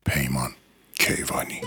Peyman Keyvani.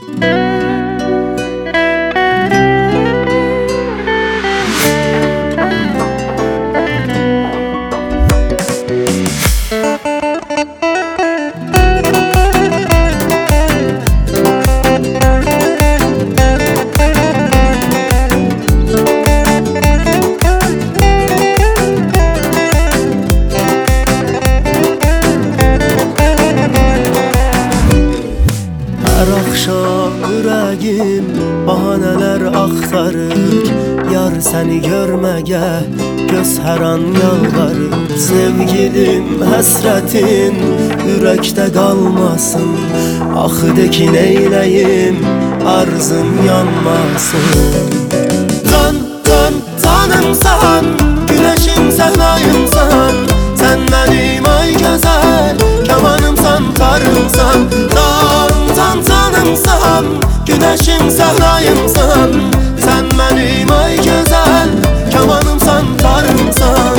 Her akşam yüreğim bahaneler aktarır. Yar seni görmeye göz her an yalvarır. Sevgilim hasretin yürekte kalmasın. Ah de ki neyleyim arzım yanmasın. Can can canımsan, güneşim sevdayımsan. Sen benim ay güzel kemanımsan, tarımsan. Can canımsan, güneşim sevdayımsan. Sen benim ay güzel kemanımsan, tarımsan.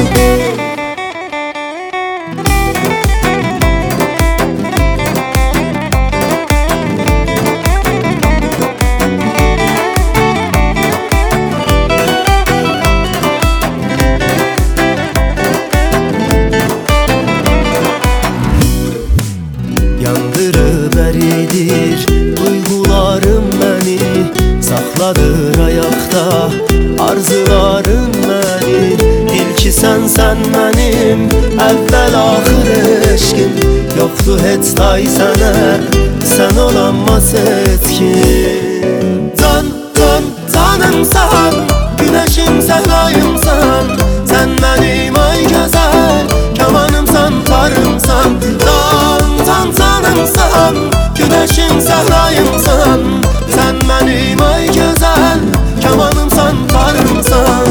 Yandırıveridir duygularım beni, saxladır ayakta arzularım beni. İlki sen benim, evvel ahır eşkim. Yoktu heç day sənə, sen olanmaz etkin. Can canımsan, güneşim sevdayımsan. Sen benim ay güzel kemanımsan, tarımsan. Can canımsan, güneşim sevdayımsan. Sen benim ay güzel kemanımsan, tarımsan.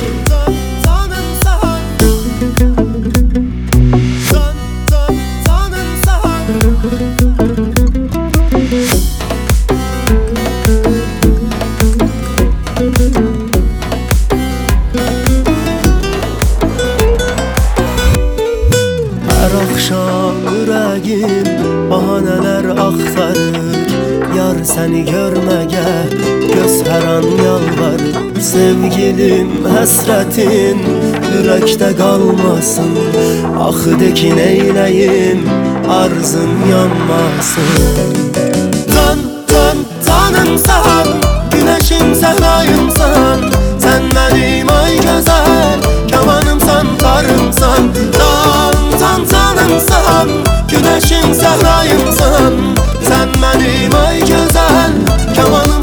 Her akşam yüreğim bahaneler aktarır. Yar seni görmeye göz her an yalvarır. Sevgilim hasretin yürekte kalmasın. Ah de ki neyleyim arzım yanmasın. Can canımsan, güneşim sevdayımsan. Sen benim ay güzel kemanımsan, tarımsan. Can canımsan, güneşim sevdayımsan. Sen benim ay güzel kemanımsan.